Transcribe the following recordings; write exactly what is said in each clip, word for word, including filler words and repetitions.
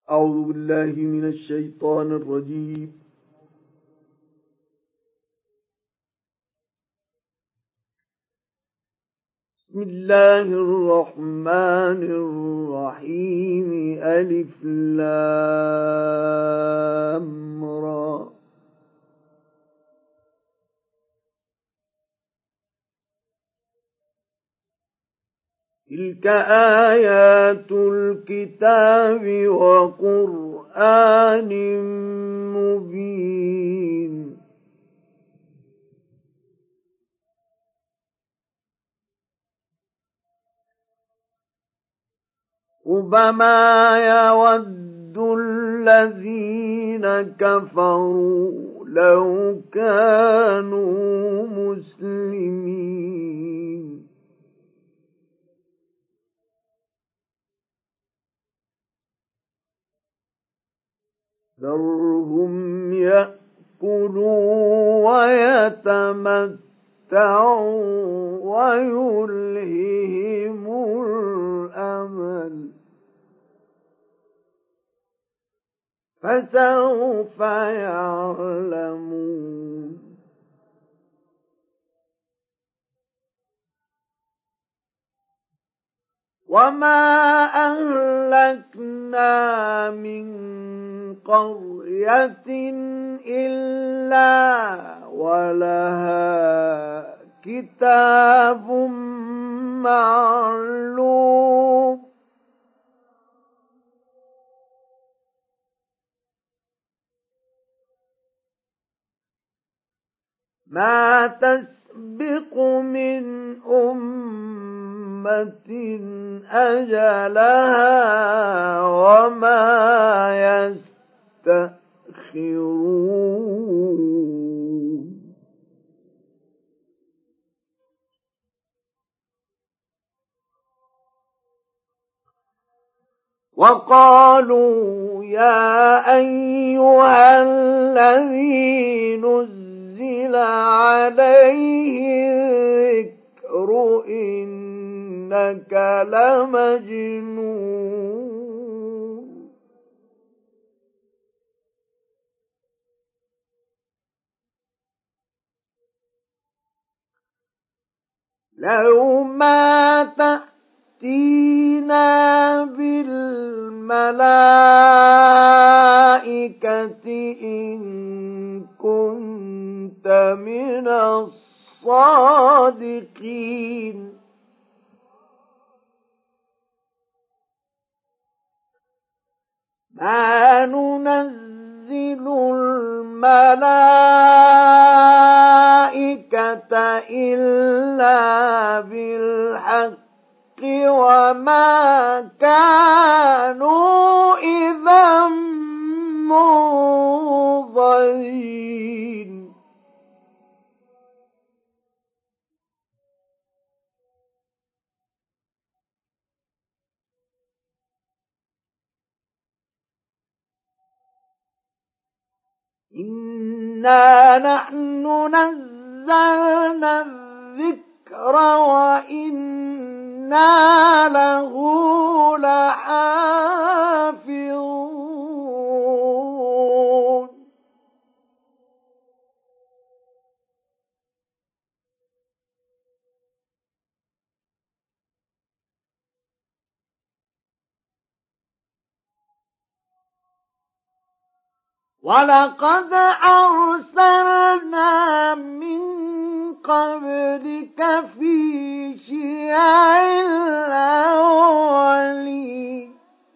أعوذ بالله من الشيطان الرجيم. بسم الله الرحمن الرحيم. ألف لام را. تلك آيات الكتاب وقرآن مبين. ربما يود الذين كفروا لو كانوا مسلمين ذرهم يأكلوا ويتمتعوا ويلههم الأمل فسوف يعلمون. وما أهلكنا من قرية إلا ولها كتاب معلوم ما تسبق من أمة أجلها وما يستأخرون. وقالوا يا أيها الذي نزل عليه الذكر إنك لمجنون. لو ما تأتينا بالملائكة إن كنت من الصادقين. ما ننزل الملائكة إلا بالحق وما كانوا إذا منظرين. إنا نحن نزلنا الذكر وإنا له لحافظون. ولقد أرسلنا من قبلك في شيع الأولين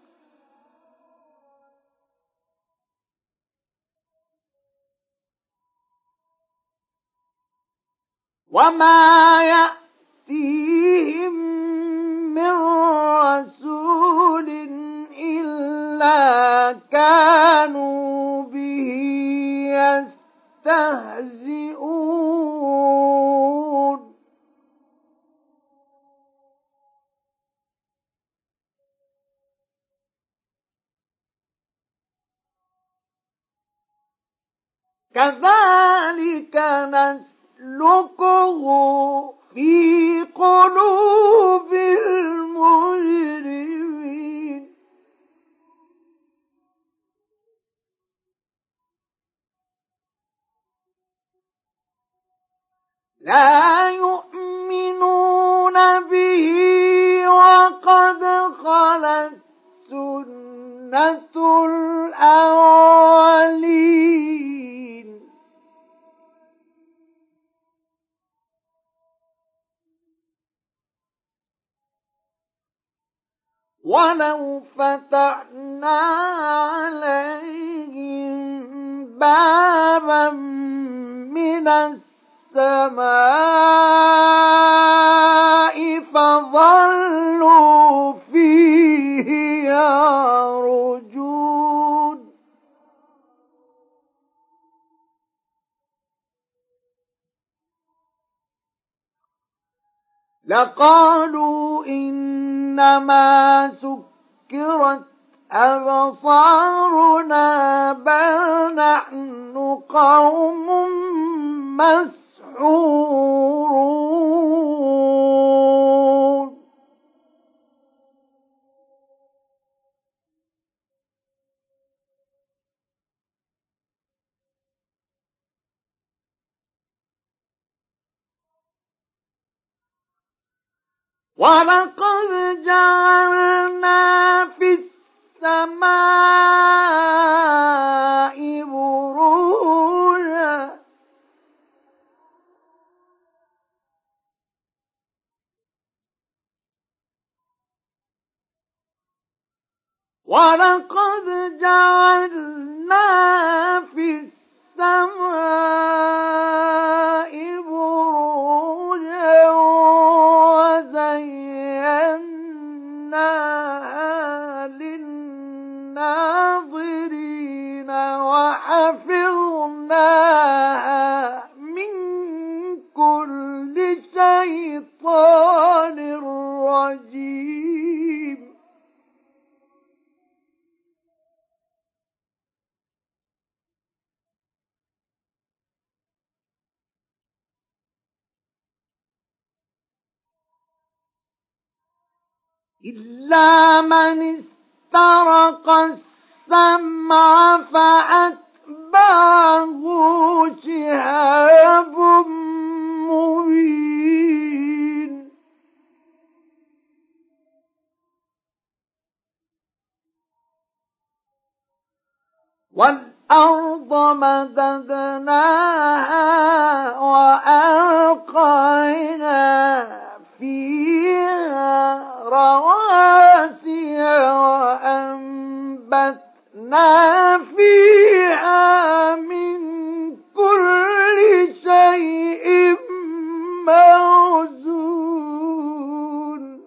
وما يأتيهم من رسول إلا كانوا به يستهزئون. كذلك نسلكه في قلوب المجرمين. لا يؤمنون به وقد خلت سنة الأولين ولو فتحنا عليهم بابا من السماء فظلوا فيه يعرجون لقالوا إنما سكرت أبصارنا بل نحن قوم مسحورون ولقد جعلنا في السماء بروجا ولقد جعلنا في السماء بروجا وزيناها للناظرين وحفظناها من كل شيطان رجيم إلا من استرق السمع فأتبعه شهاب مبين والأرض مددناها وألقينا فيها رواسي وأنبتنا فيها من كل شيء موزون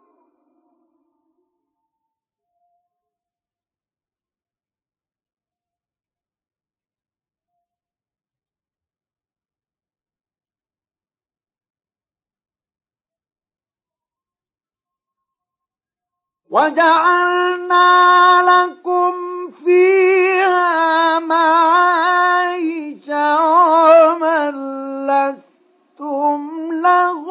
وجعلنا لكم فيها معايش ومن لستم له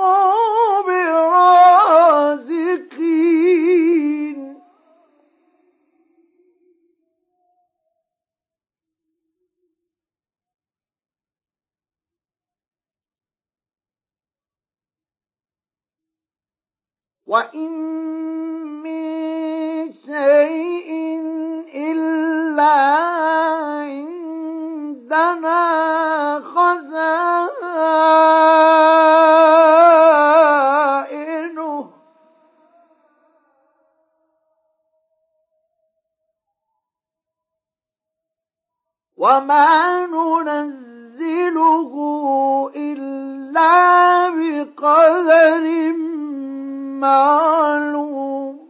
برازقين وإن من شيء إلا عندنا خزائنه وما ننزله إلا بقدر معلوم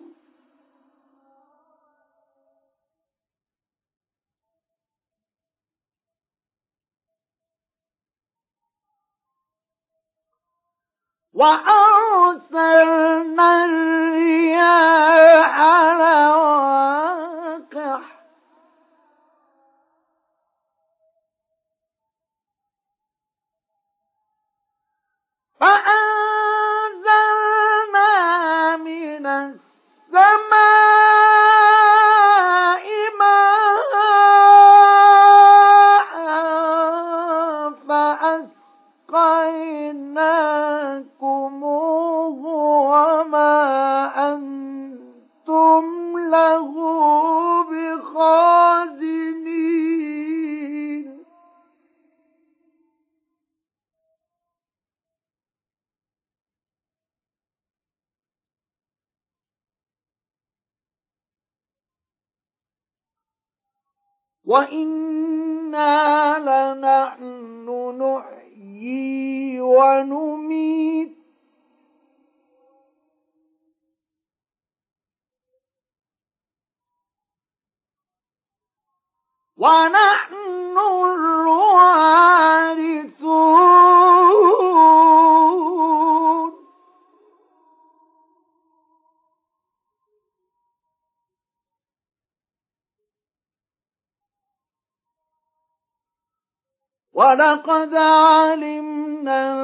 وأرسلنا الرياح لواقح فأنزلنا من السماء ماء فأسقينا بخازنين وإنا لنحن نحيي ونميت ونحن الوارثون ولقد علمنا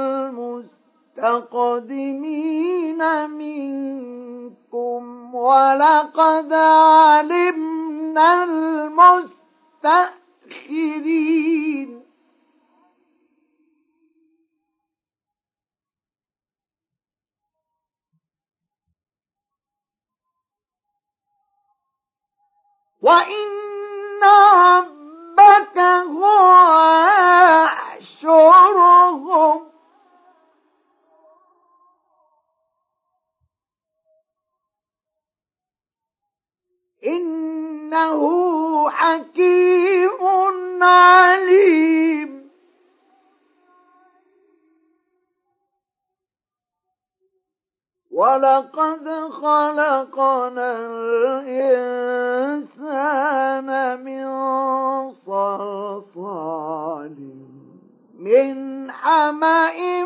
المستقدمين منكم ولقد علمنا المستأخرين وإن ربك هو يحشرهم إنه حكيم عليم ولقد خلقنا الإنسان من صلصال من حمأ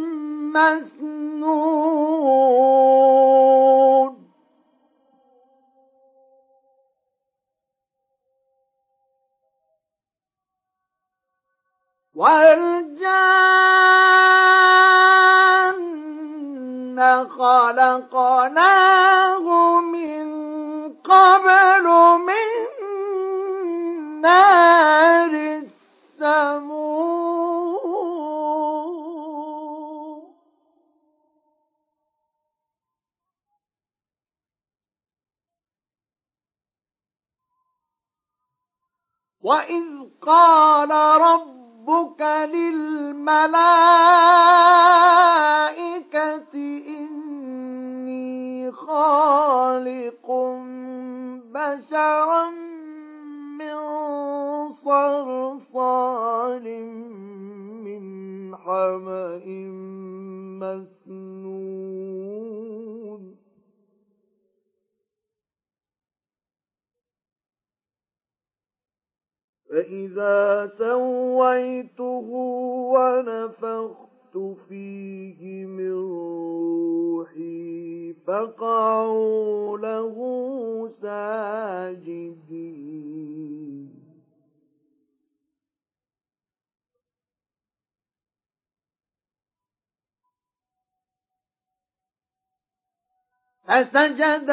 مسنون والجان خلقناه من قبل من نار السموم وإذ قال ربك للملائكة إني خالق بشرا من صلصال من حمأ مسنون فإذا سويته ونفخت فيه من روحي فقعوا له ساجدين فسجد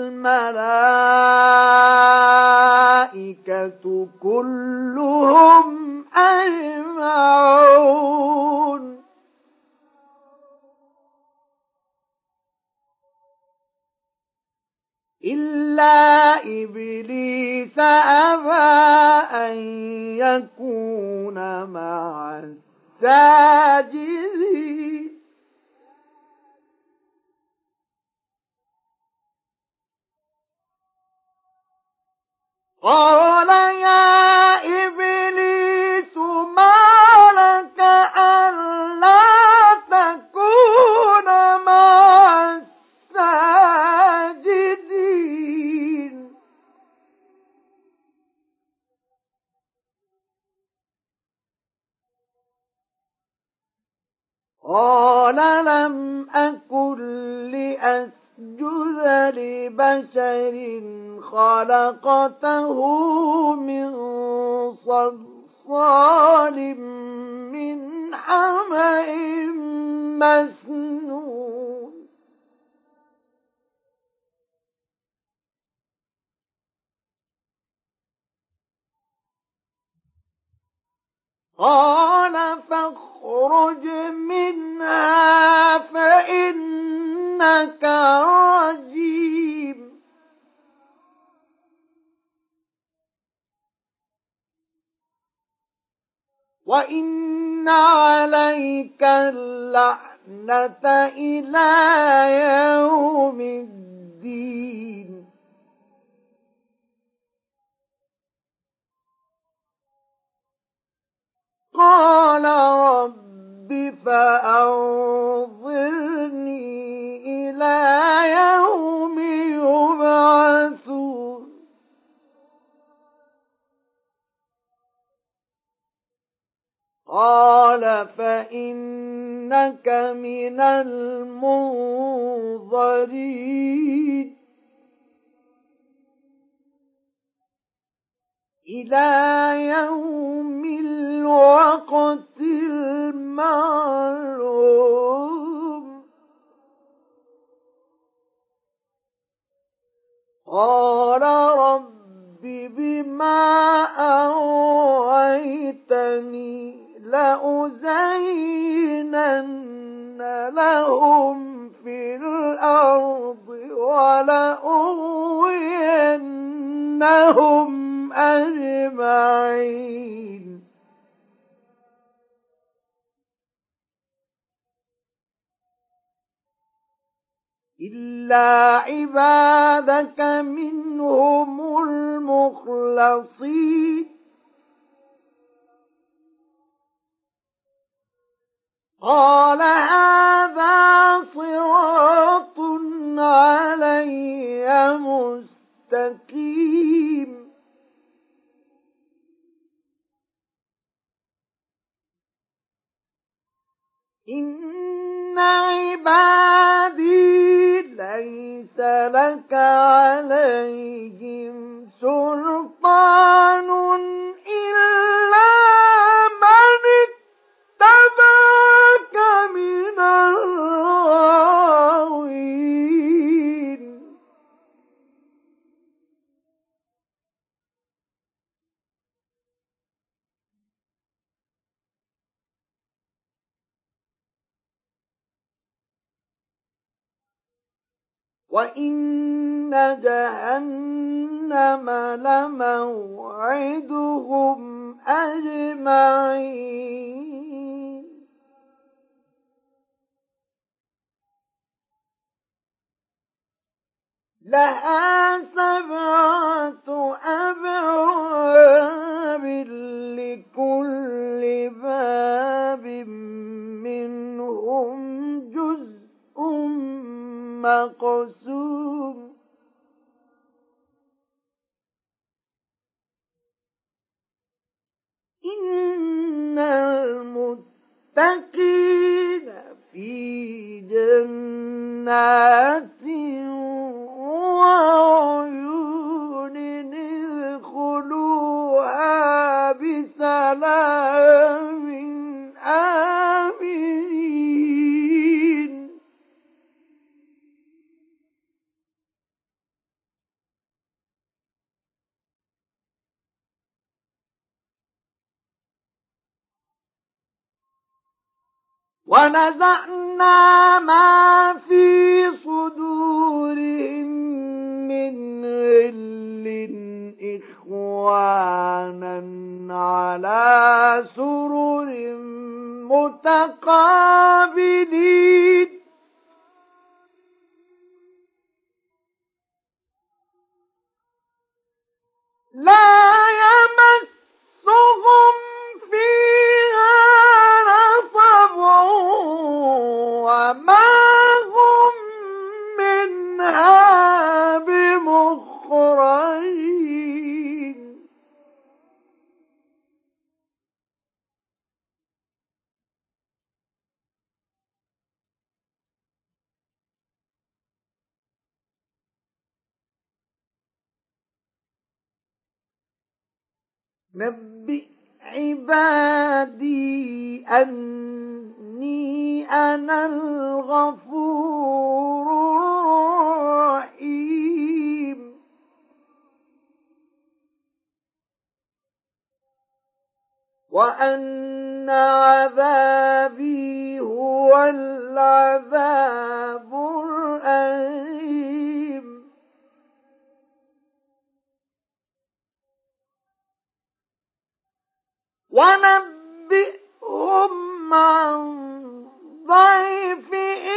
الملائكة كلهم أجمعون إلا إبليس أبى أن يكون مع الساجدين قال يا إبليس ما لك ألا تكون مع الساجدين قال لم أكن لأسجد اسجد لبشر خلقته من صلصال من حمأ مسنون قال فاخرج منها فإنك رجيم وإن عليك اللعنة إلى يوم الدين. قال رب فأنظرني إلى يوم يبعثون. قال فإنك من المنظرين إلى يوم الوقت المعلوم. قال رب بما أغويتني لأزينن لهم في الأرض ولأغوينهم أجمعين إلا عبادك منهم المخلصين. قال هذا صراط علي مستقيم. إن عبادي ليس لك عليهم سلطان إلا من اتبعك من الغاوين. وإن جهنم لموعدهم أجمعين لها سبعة أبواب لكل باب منهم جزء مقسوم. إن المتقين في جنات وعيون ادخلوها بسلام آمنين. ونزعنا ما في صدورهم من غل إخوانا على سرر متقابلين لا يمسهم فيها نصب وما هم منها بمخرجين. نبئ عبادي أني أنا الغفور الرحيم. وأن عذابي هو العذاب الأليم. ونبئ نبئهم عن ضيف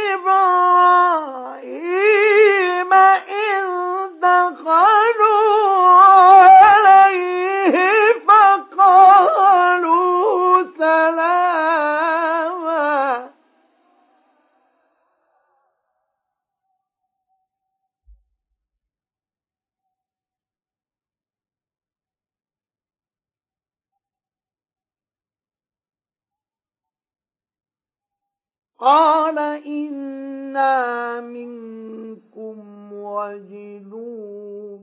إبراهيم إذ دخلوا عليه فقالوا سلاما قال إنا منكم وجلون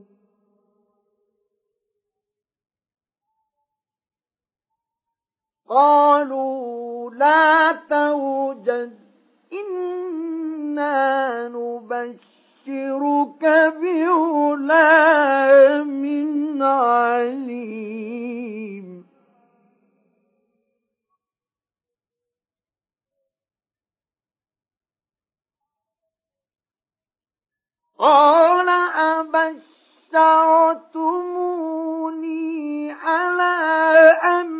قالوا لا توجل إنا نبشرك بغلام عليم قال أبشرتموني على أن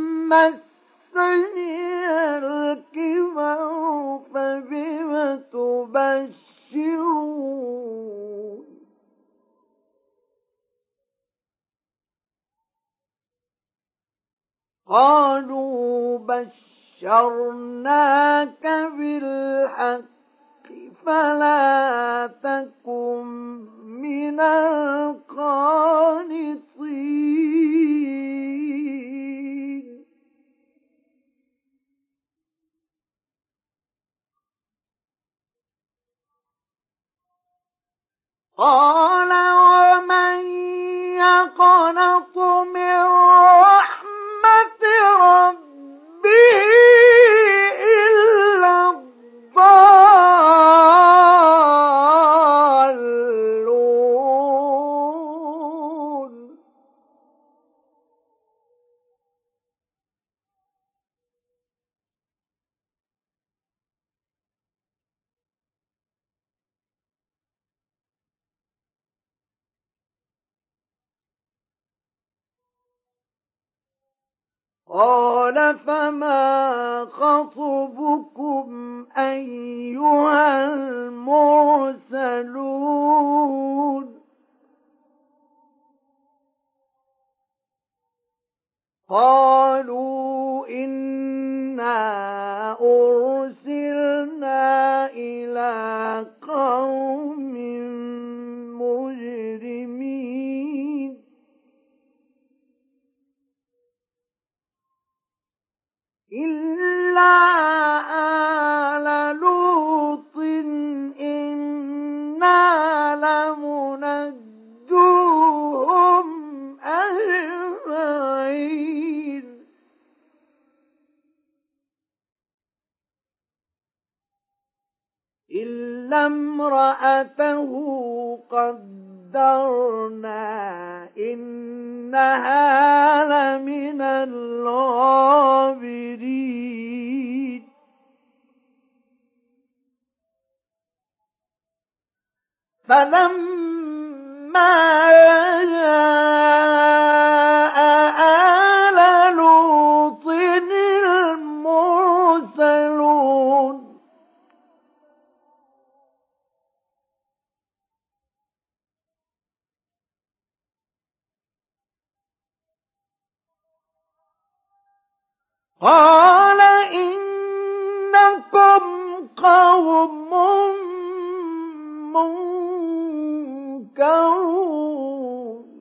مسني الكبر فبم تبشرون قالوا بشرناك بالحق فلا تكن من القانطين قال ومن يقنط من رحمة ربه إلا الضالون قال فما خطبكم أيها المرسلون قالوا إنا أرسلنا إلى قوم مجرمين إلا آل لوط إنا لمنجوهم أجمعين إلا امرأته قدرنا إنها لمن الغابرين فلما جاء آل لوط المرسلون قال إنكم قوم منكرون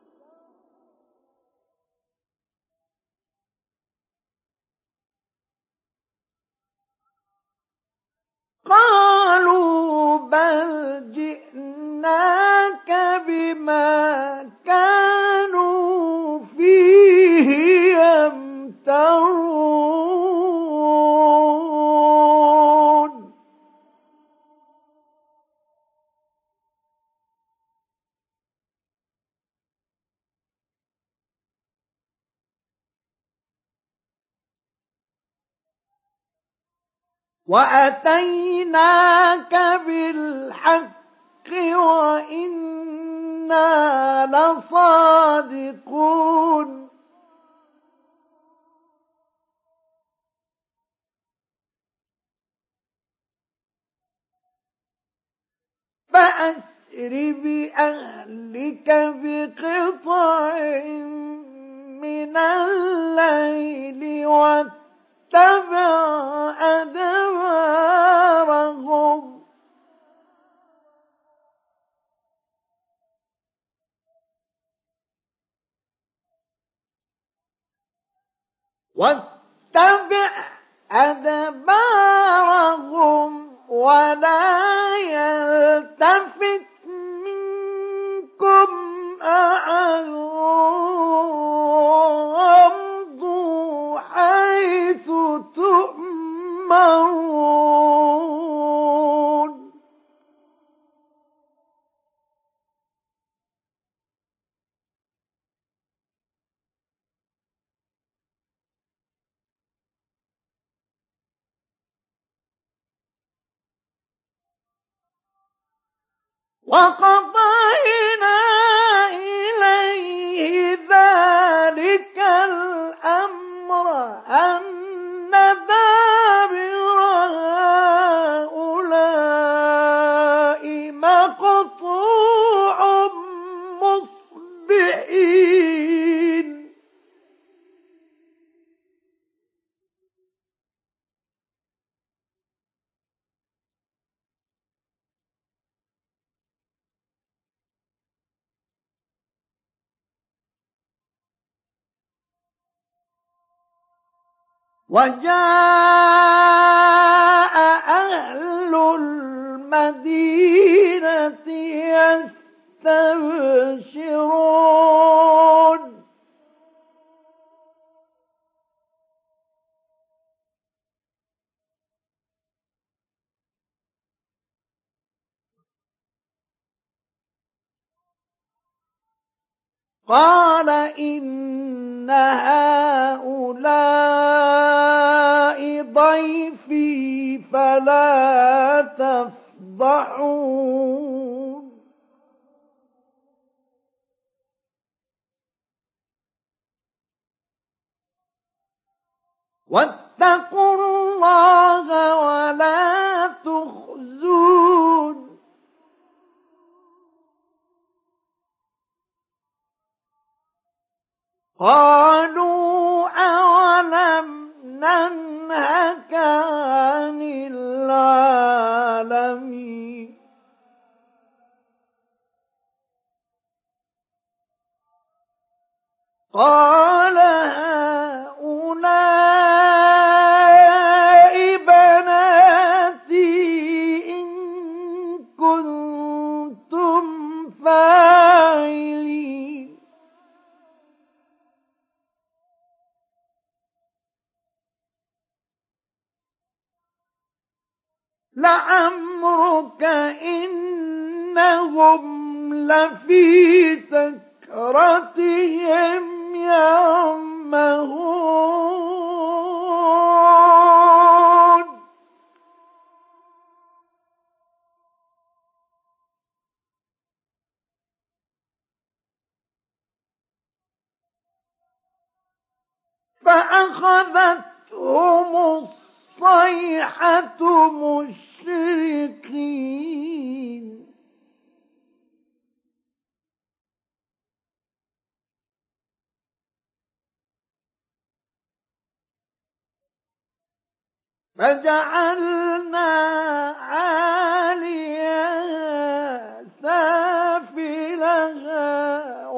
قالوا بل جئناك بما كانوا فيه يمترون وأتيناك بالحق وإنا لصادقون فأسر بأهلك بقطع من الليل واتبع أدبارهم واتبع أدبارهم ولا يلتفت منكم أحد وامضوا حيث تؤمرون وقضينا إليه ذلك الأمر أن دابر هؤلاء مقطوع مصبحين وجاء أهل المدينة يستبشرون قال إن هؤلاء ضيفي فلا تفضحون واتقوا الله ولا تخزون قالوا أولم ننهك عن العالمين قال هؤلاء بناتي إن كنتم فاعلين لعمرك إنهم لفي سكرتهم يعمهون فأخذتهم الصيحة مشرقين فجعلنا عاليها سافلها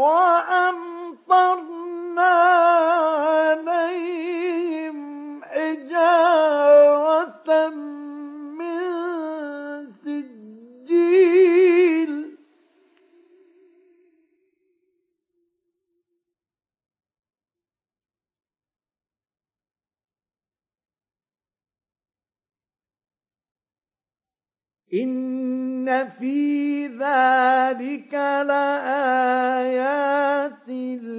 وأمطرنا عليهم حجارة من سجيل إن في ذلك لآيات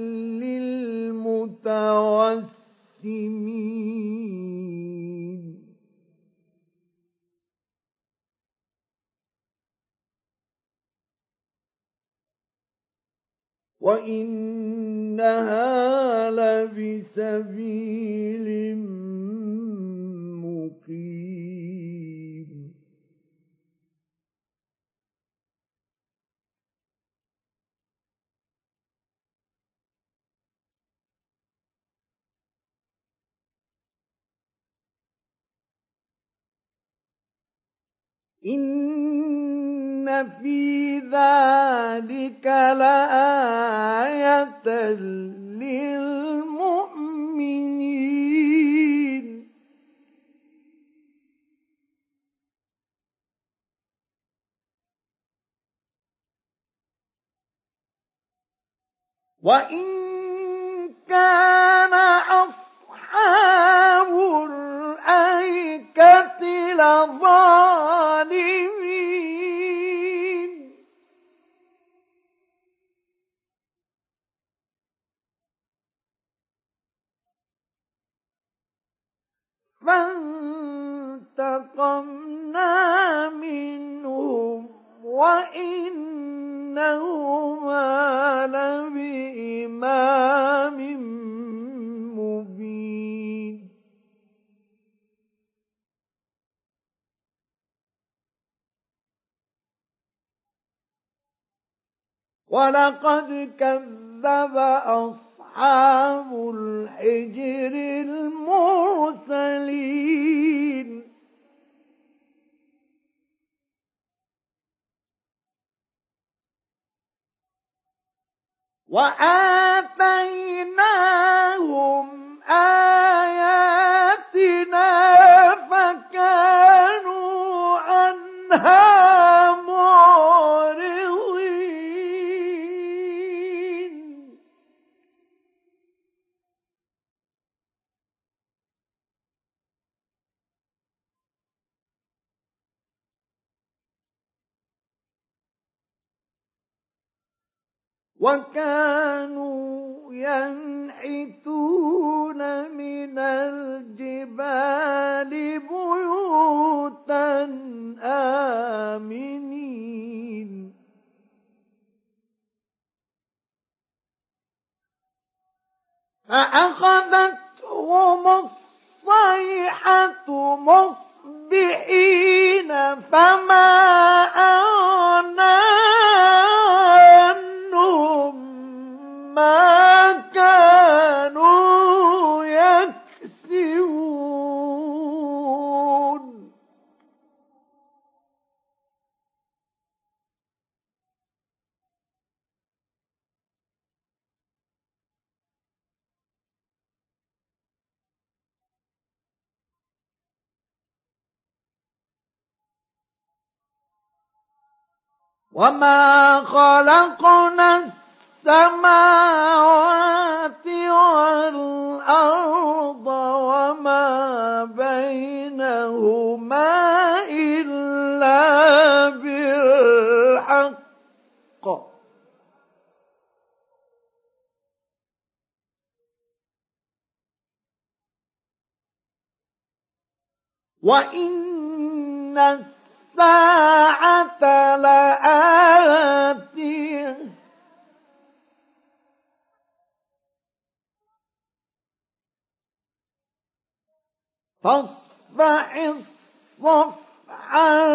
للمتوسمين وإنها لبسبيل مقيم إن في ذلك لآية للمؤمنين وإن كان أصحاب الأيكة لظالمين فانتقمنا منهم وإنهما لبإمام مبين ولقد كذب أصحاب الحجر المرسلين وآتيناهم آياتنا فكانوا عنها معرضين وكانوا ينحتون من الجبال بيوتا آمنين فأخذتهم الصيحة مصبحين فما أغنى عنهم ما كانوا يكسبون وما خلقنا السماوات والأرض وما بينهما إلا بالحق وإن الساعة لآتية فاصفح الصفح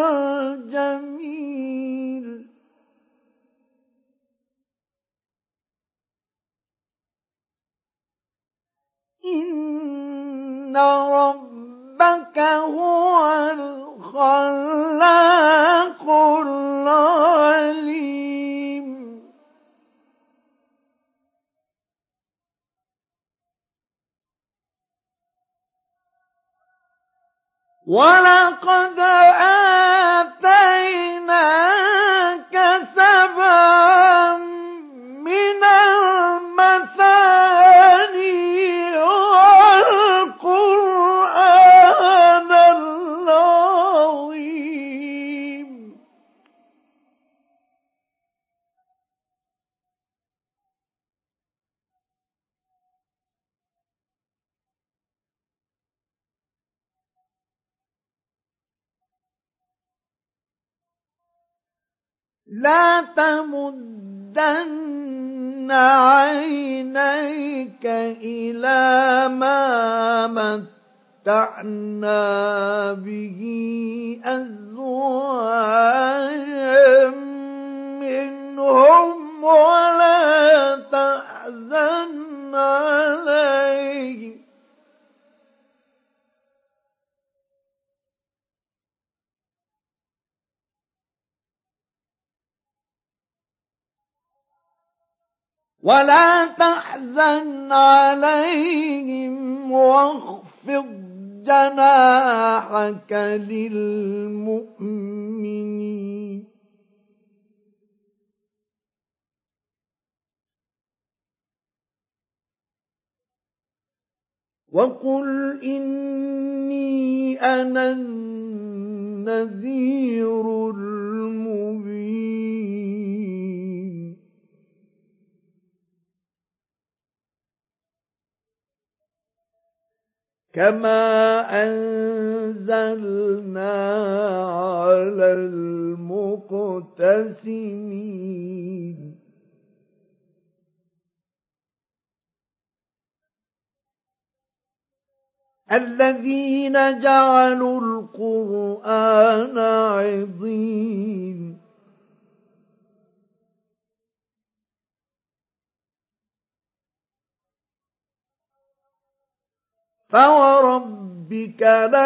الجميل إن ربك هو الخلاق العليم ولقد آتيناك سبعا من المثاني والقرآن العظيم لا تمدن عينيك إلى ما متعنا به أزواجا منهم ولا تحزن عليهم ولا تحزن عليهم واخفض جناحك للمؤمنين وقل إني أنا النذير المبين كما أنزلنا على المقتسمين الذين جعلوا القرآن عضين فوربك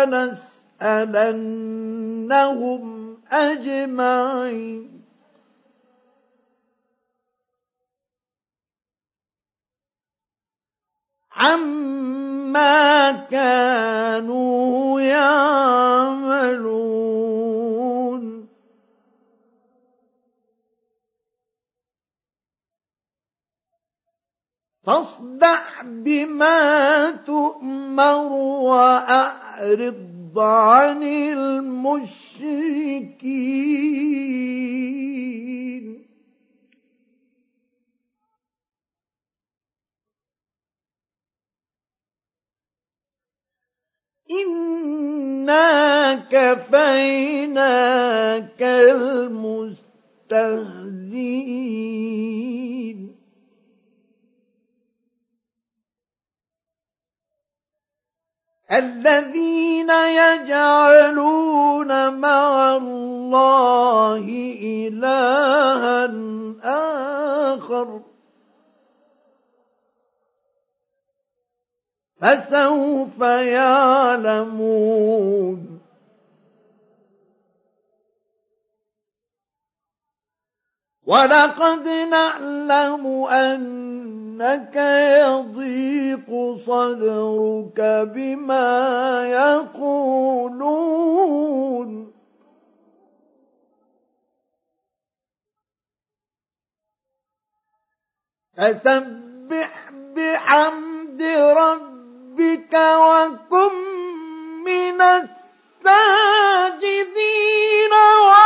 لنسألنهم أجمعين عما كانوا يعملون فاصدع بما تؤمر وأعرض عن المشركين إنا كفيناك المستهزئين الذين يجعلون مع الله إلها آخر فسوف يعلمون ولقد نعلم أنك يضيق صدرك بما يقولون فسبح بحمد ربك وكن من الساجدين